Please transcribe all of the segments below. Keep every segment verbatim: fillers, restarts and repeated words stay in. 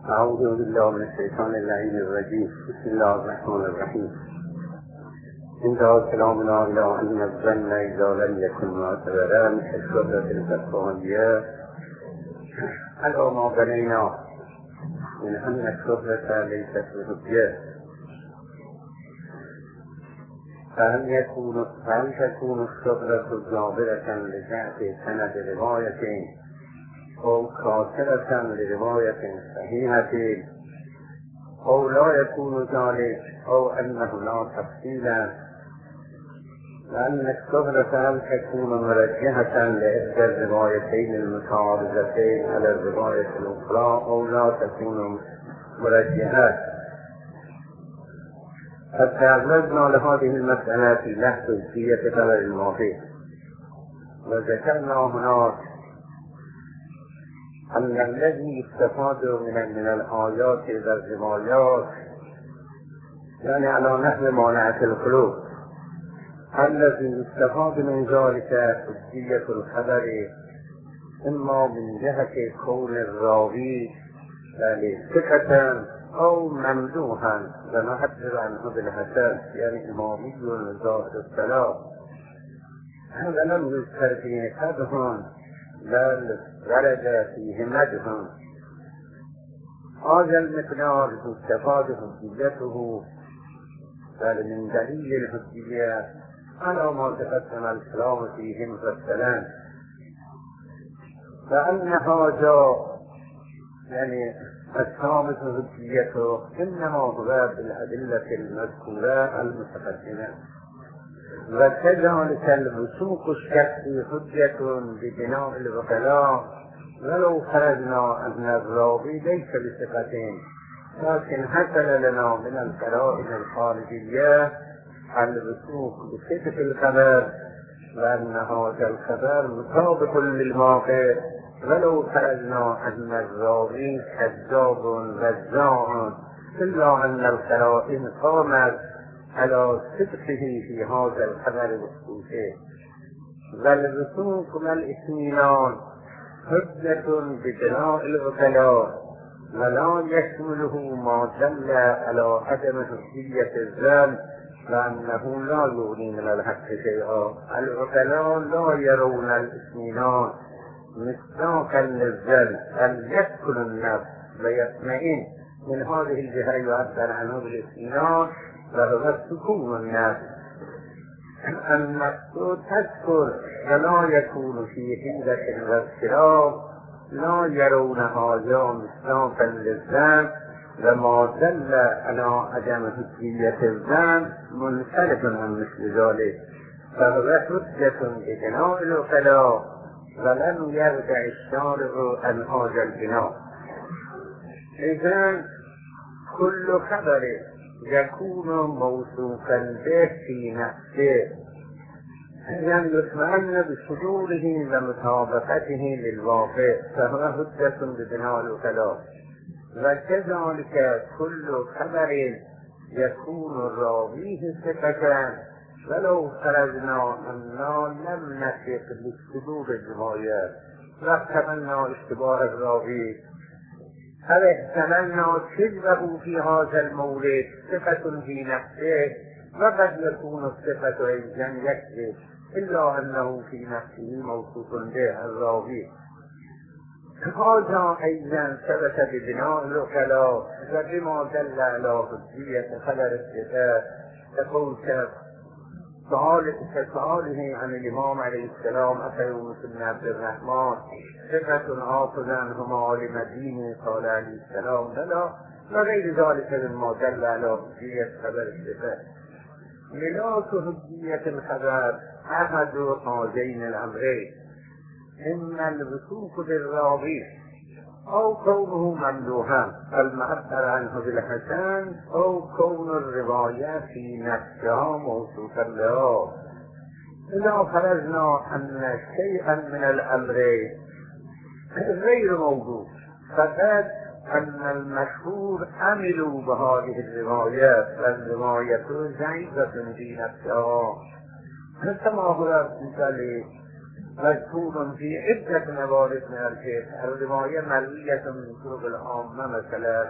أعوذ بالله من الشيطان اللعين الرجيم. بسم الله الرحمن الرحيم. انتهى كلامنا إلى أن الظن إذا لم يكن معتبرا كالشهرة الفقهانية على ما بنينا من أن الشهرة ليست بحجة، فهل يكون هل تكون الشهرة جابرة لضعف سند رواية أو كاسرة لرواية صحيحة أو لا يكون ذلك، أو أنه لا تفصيلا، لأن الشهرة هل تكون مرجحة لإحدى الروايتين المتعارضتين على الرواية الأخرى أو لا تكون مرجحة. قد تعرضنا لهذه المسألة في بحث جزئية خبر الماضي، وذكرنا هناك أن الذي استفاد من من الآيات والروايات يعني على نحو مانعة القلوب، الذي استفاد من ذلك حجية الخبر إما من جهة كون الراوي يعني ثقة أو ممدوحا ونعبر عنه بالحسن يعني إمامي ظاهر السلام، هذا لم يذكر فيه قدح بل ورد فيه مدح. هذا المقدار تستفاد حجيته بل من دليل الحجية على ما تقدم الكلام فيه مفصلا، فأن هذا يعني الثابت حجيته إنما هو بالأدلة المذكورة المتقدمة، وكذلك الوثوق الشخصي حجة ببناء الوكلاء ولو فرضنا أن الراوي ليس بثقة، لكن حصل لنا من القرائن الخارجية الوثوق بصدق الخبر وأن هذا الخبر مطابق للواقع، ولو فرضنا أن الراوي كذاب وزاع إلا أن القرائن قامت على صدقه في هذا الخبر المذكور، والوثوق والاطمئنان حجة ببناء الوكلاء ولا يشمله ما دل على عدم حجية الظن لأنه لا يغني من الحق شيئا. الوكلاء لا يرون الاطمئنان مصداقا للظن أن يسكن النفس ويطمئن، من هذه الجهة يعبر عنه بالاطمئنان وهو السكون النفس. النفس تذكر ولا يكون في حيلة واضطراب، لا يرون هذا مصداقا للظن، وما دل على عدم حجية الظن منفرد عن مثل ذلك، فهو حجة ببناء الوكلاء ولم يرجع الشارع عن هذا البناء. إذن كل خبر يكون موثوقا به في نفسه إذن يطمئن بصدوره ومطابقته للواقع، فهو حجة ببناء الوكلاء. وكذلك كل خبر يكون راويه ثقة ولو فرضنا أننا لم نثق بصدور الروايات واحتملنا اشتباه الراوي أو احتملنا كذبه في هذا المورد ثقة في نفسه، وقد يكون الثقة أيضا يكذب إلا أنه في نفسه موصوف به الراوي، هذا أيضا ثبت ببناء الوكلاء وبما دل على حجية خبر الثقة. تقول كسؤاله عن الإمام عليه السلام أتى يونس بن عبد الرحمن ثقة آخذ عنهما لمدينة قال عليه السلام لا، وغير ذلك مما دل على حجية خبر الثقة. ملاك حجية الخبر أحد هذين الأمرين، إما الوثوق بالراوي أو كونه ممدوحا المعبر عنه بالحسن أو كون الرواية في نفسها موثوقا له. إذا فرضنا أن شيئا من الأمرين غير موجود، فقد أن المشهور عملوا بهذه الروايات والرواية ضعيفة في نفسها، كما هو مثل مذكور في عدة موارد من الفقه. الرواية مروية من طرق العامة مثلا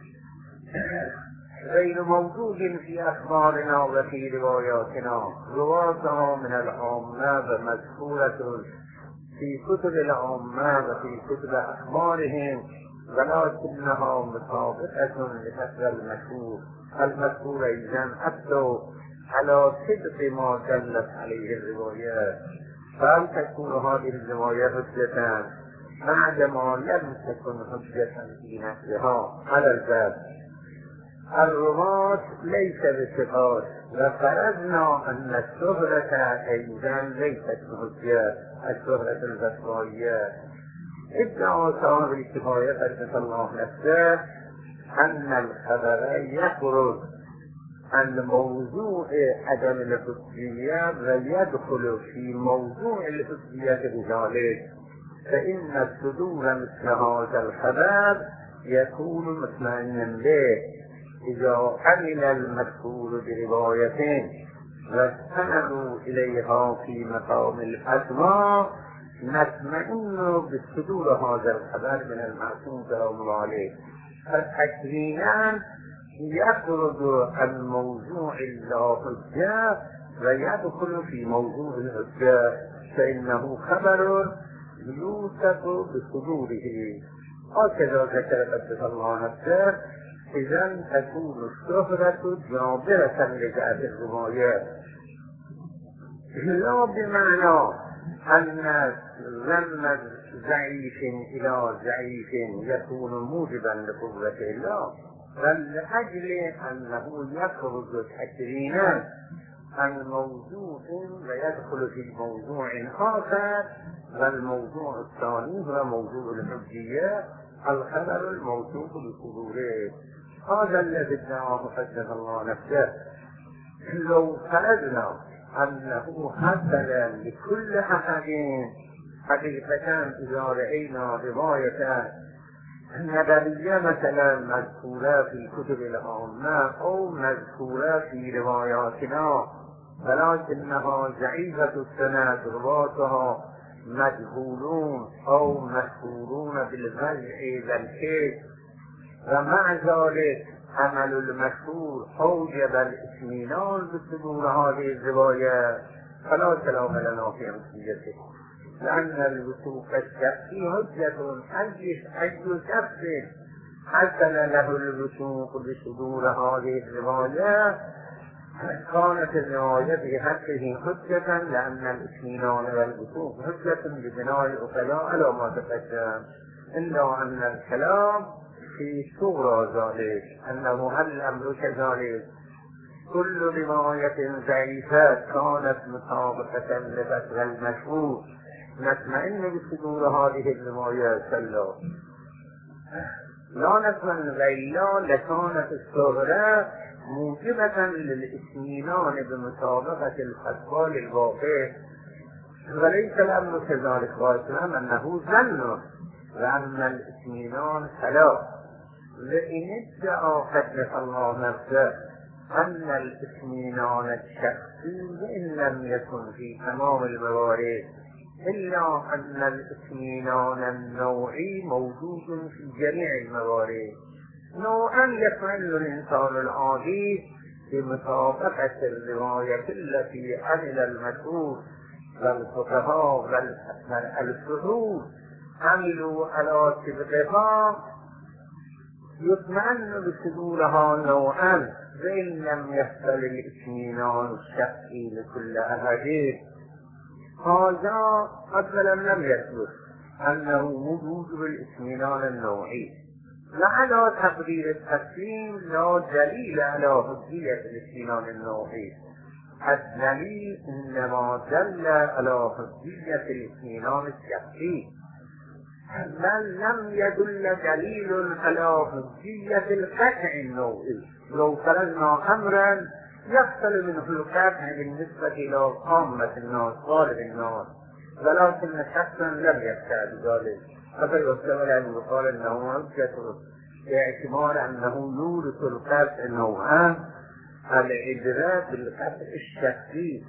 غير موجود في أخبارنا وفي رواياتنا، رواتها من العامة ومذكورة في كتب العامة وفي كتب أخبارهم، ولكنها مطابقة لفترة المشهور. المذكور أيضا أبدو على صدق ما دلت عليه الروايات، فهل تكون هذه الرواية حجة بعدما لم تكن حجة في نفسها؟ على الباب الرواة ليس بثقات، وفرضنا أن الشهرة أيضا ليست بحجة، الشهرة الفتوائية. ادعى صاحب الكفاية قدس الله نفسه أن الخبر يخرج عن موضوع عدم الحجية ويدخل في موضوع الحجية بذلك، فإن الصدور مثل هذا الخبر يكون مطمئنا به إذا عمل المذكور بروايتين واستندوا إليها في مقام الفتوى، نطمئن بصدور هذا الخبر من المعصوم سلام عليه. فتكوينا يخرج عن موضوع اللا حجة ويدخل في موضوع الحجة، فإنه خبر يوثق بصدوره. هكذا ذكر قدس الله نفسه. إذن تكون الشهرة جابرة لجعل الروايات، لا بمعنى أن ذم ضعيف إلى ضعيف يكون موجبا لقوته، لا، بل لأجل أنه يخرج تكريما عن موضوع ويدخل في موضوع آخر، والموضوع الثاني هو موضوع الحجية، الخبر الموثوق بصدوره. هذا الذي ادعاه قدس الله نفسه. لو فرضنا أنه حصل لكل أحد حقيقة إذا رأينا رواية نبوية مثلا مذكورة في كتب العامة أو مذكورة في رواياتنا ولكنها ضعيفة السند، رواتها مجهولون أو مشهورون بالوضع والكذب، ومع ذلك عمل المشهور أوجب الاطمئنان بصدور هذه الرواية، فلا كلام لنا في أمثلته، لأن الوثوق الشخصي حجة. أي شخص حصل له الوثوق بصدور هذه الرواية كانت الرواية في حقه حجة، لأن الاطمئنان والوثوق حجة ببناء العقلاء على ما تقدم. إلا أن الكلام في صورة ذلك، أنه هل الأمر كذلك كل رواية ضعيفة كانت مطابقة لفتح المشهور نطمئن بصدور هذه الروايات كلا، لا نطمئن غيلا لكانت الشهرة موجبة للاطمئنان بمطابقة الفتوى للواقع، وليس الأمر كذلك، واسلام أنه ظن، وأن الاطمئنان خلاف. لئن ادعى قدس الله نفسه أن الاطمئنان الشخصي وإن لم يكن في تمام الموارد، إلا أن الاطمئنان النوعي موجود في جميع الموارد. نوعا يطمئن الإنسان العادي بمطابقة الرواية التي عمل المشهور والفقهاء والفحول عملوا على طبقها، يطمئن بصدورها نوعا، وإن لم يحصل الاطمئنان الشخصي لكل أحد. هذا أولا لم يثبت أنه موجود بالاطمئنان النوعي، وعلى تقدير التقسيم لا دليل على حجية الاطمئنان النوعي. الدليل إنما دل على حجية الاطمئنان الشخصي، بل لم يدل دليل على حجية القطع النوعي. لو فرضنا أمرا يحصل منه القطع بالنسبة إلى عامة الناس غالب الناس، ولكن شخصا لم يقطع بذلك، فيحتمل أن يقال أنه حجة باعتبار أنه يورث القطع نوعان، العبرة بالقطع الشخصي،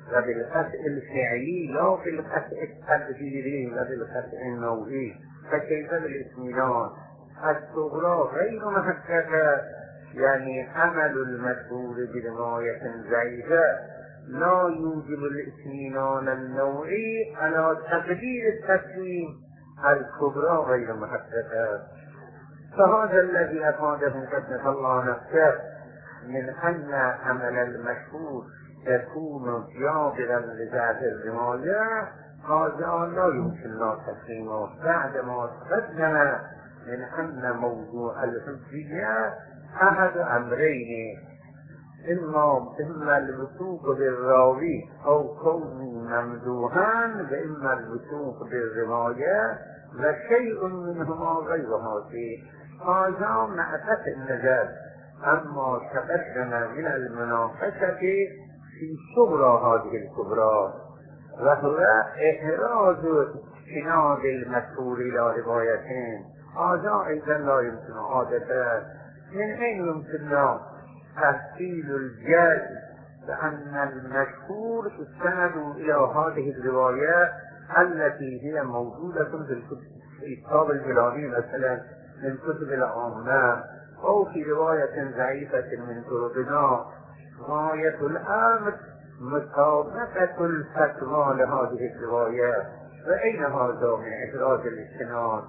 وبالقطع الفعلي لا بالقطع التقديري وبالقطع النوعي. فكيف بالاطمئنان؟ الصغرى غير محققة، يعني عمل المشهور برواية ضعيفة لا يوجب الاطمئنان النوعي على تقدير التسليم. الكبرى غير محققة. فهذا الذي أفاده قدس الله نفسه من أن عمل المشهور يكون جابرا لذات الرواية، هذا لا يمكن تسليمه بعدما تقدم من أن موضوع الحجية أحد أمرين: إما إما الوثوق بالراوي أو كونه ممدوحا، وإما الوثوق بالرواية، وشيء منهما غير هذه. هذا معرفة النجاة. أما تقدم من المناقشة في صغرى هذه الكبرى، وهو إحراز إسناد المشهور إلى روايتين. هذا أيضا لا يمكن عادة. من أين يمكننا تحصيل الجد بأن المشهور استندوا إلى هذه الرواية التي هي موجودة في الكتاب الجلالي مثلا من كتب العامة، أو في رواية ضعيفة من طرقنا؟ غاية الأمر مطابقة الفتوى لهذه الرواية. فأين هذا من إحراز الاستناد؟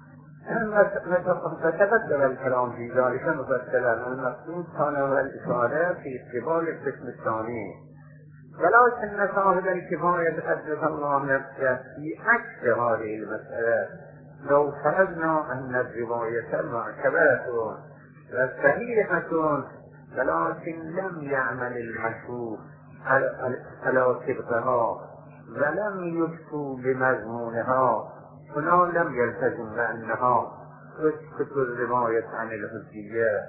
فتبدل الكلام في ذلك مفصلا. المقصود كان الإشارة في قبال القسم الثاني، ولكن صاحب الكفاية قدس الله نفسه في عكس هذه المسألة. لو فرضنا أن الرواية معتبرة وصحيحة ولكن لم يعمل المشهور على صدقها ولم يفتوا بمضمونها، هنا لم يلتزم بأنها تسقط الرواية عن الحجية،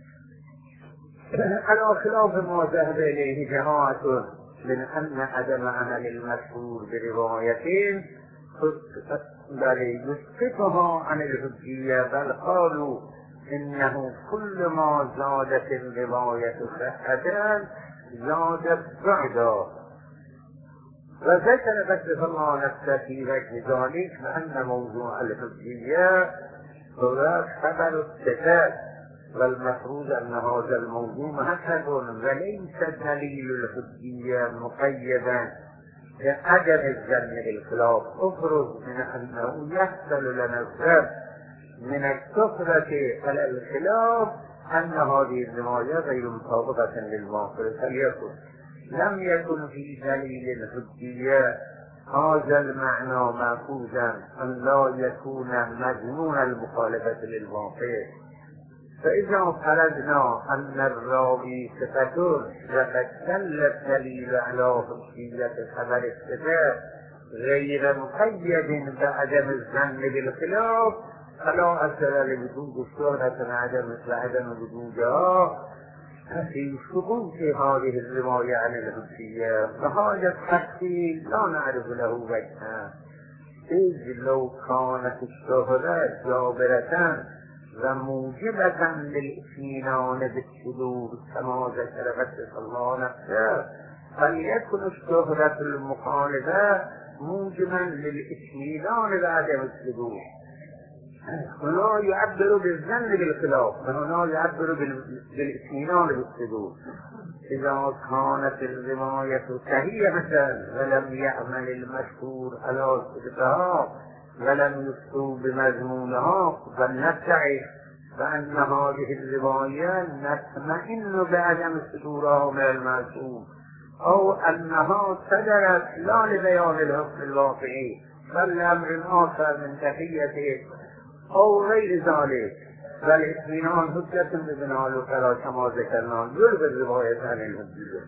على خلاف ما ذهب إليه جماعة من أن عدم عمل المشهور بروايتين بل يسقطها عن الحجية، بل قالوا إنه كل ما زادت الرواية صحة زادت بعدا. وذكر قدس الله نفسه في وجه ذلك بأن موضوع الحجية هو خبر الصفات، والمفروض أن هذا الموضوع محدد وليس دليل الحجية مقيدا بعدم الظن بالخلاف. افرض من أنه يحصل لنا الفرق من الكثرة على الخلاف أن هذه الرواية غير مطابقة للواقع، فليكن لم يكن في دليل الحجية هذا المعنى مأخوذا أن لا يكون مضمون المخالفة للواقع. فإذا فرضنا أن الراوي صفة وقد دل الدليل على حجية خبر الصفة غير مقيد بعدم الظن بالخلاف، فلا أثر لوجود الشهرة وعدم وجودها في سقوط هذه الرواية عن الحجية. فهذا التحصيل لا نعرف له وجها، إذ لو كانت الشهرة جابرة وموجبة للإطمئنان بالصدور كما ذكر قدس الله نفسه، فليكن الشهرة المخالفة موجبا للإطمئنان بعدم الصدور. هنا يعبر بالظن بالخلاف، وهنا يعبر بالاطمئنان بالصدور. إذا كانت الرواية صحيحة ولم يعمل المشهور على صدقها ولم يفتوا بمضمونها، فلنتعظ بأن هذه الرواية نطمئن بعدم صدورها من المشهور، أو أنها صدرت لا لبيان الحكم الواقعي بل لأمر آخر من تحيته أو غير ذلك. فالاطمئنان حجة ببناء الوكلاء كما ذكرنا يلغي الرواية عن الحجية.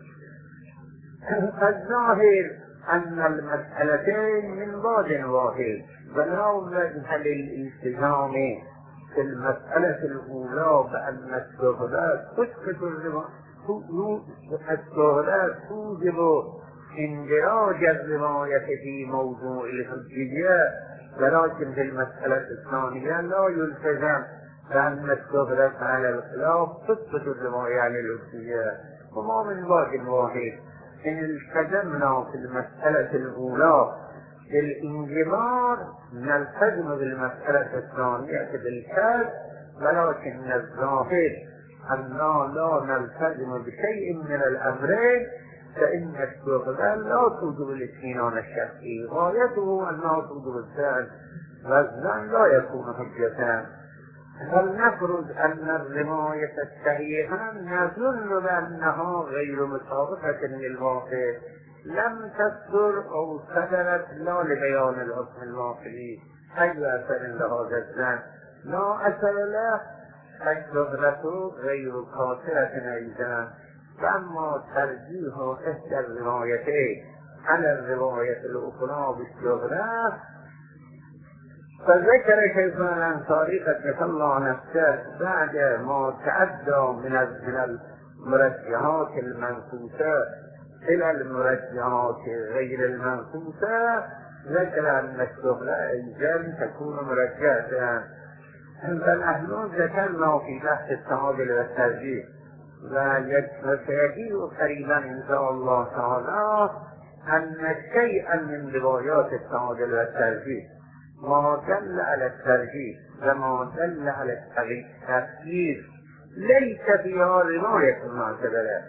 الظاهر أن المسألتين من بعد واحد، ولا وجه للالتزام في المسألة الأولى بأن الشهرات تسقط الشهرات توجب اندراج الرواية في موضوع الحجية، ولكن في المسألة الثانية لا يلتزم بأن الشهرة على الخلاف تسقط الرواية عن الحجية، وما من باب واحد. إن التزمنا في المسألة الأولى بالانجبار نلتزم بالمسألة الثانية بالكسب، ولكن الظاهر أننا لا نلتزم بشيء من الأمرين، فإن الشغل لا توجب الاطمئنان الشرعي، غايته أنها توجب الزن، والزن لا يكون حجة. فلنفرض أن الرواية الصحيحة نظن بأنها غير مطابقة للواقع، لم تصدر أو صدرت لا لبيان الحكم الواقعي، أي أثر لهذا الزن لا أثر له، فالشهرة غير قاصرة أيضا. فأما ترجيح إحدى الروايتين على الرواية الأخرى بالشهرة، فذكر شيخ الأنصاري قدس الله نفسه بعد ما تعدى من من المرجحات المنصوصة إلى المرجحات غير المنصوصة، ذكر أن الشهرة أيضا تكون مرجحة. فنحن ذكرنا في بحث التعادل والترجيح، وسيأتي قريبا إن شاء الله تعالى أن شيئا من روايات التعادل والترجيح ما دل على الترجيح وما دل على التغيير ليس فيها رواية معتبرة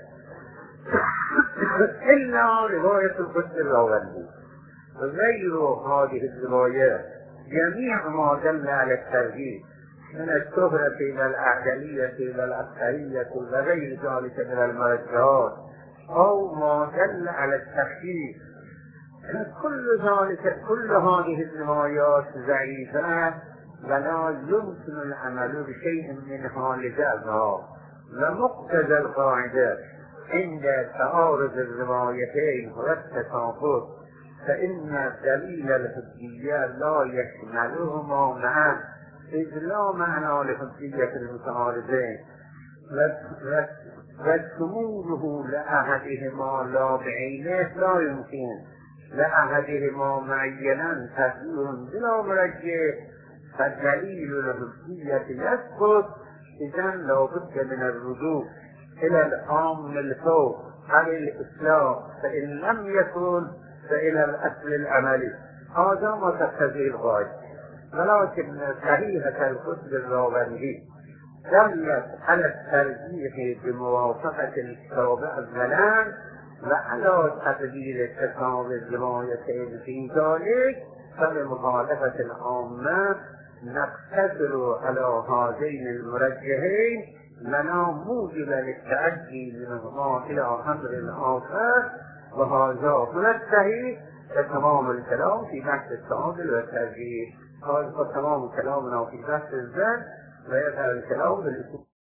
إلا رواية القدس الراوندي. غير هذه الروايات جميع ما دل على الترجيح من الشهرة إلى الأعدلية إلى الأكثرية وغير ذلك من المرجعات، أو ما دل على التخفيف، كل ذلك كل هذه الروايات ضعيفة ولا يمكن العمل بشيء منها لجأزها. ومقتضى القاعدة عند تعارض الروايتين والتساقط فإن دليل الحجية لا يشملهما معا، إذ لا معنى لحجية المتعارضين، وشموله لأحدهما لا بعينه لا يمكن، لأحدهما معينا تسليم بلا مرجح، فدليل الحجية يسقط. إذن لا بد من الرجوع إلى العام الفوق عن الإسلام، فإن لم يكن فإلى الأصل العملي، هذا ما تقتضي الغاية. ولكن صحيحة الكتب الراوندي دلت على الترجيح بموافقة الكتاب أولا وعلى تقدير اتفاق الروايتين في ذلك، فبمخالفة العامة نقتصر على هذين المرجحين لنا موجب للتعدي منهما إلى أمر آخر، وهذا هو الصحيح. تمام الكلام في بحث التعادل والترجيح، هذا تمام كلامنا في بحث الزن، ويظهر الكلام بالاسم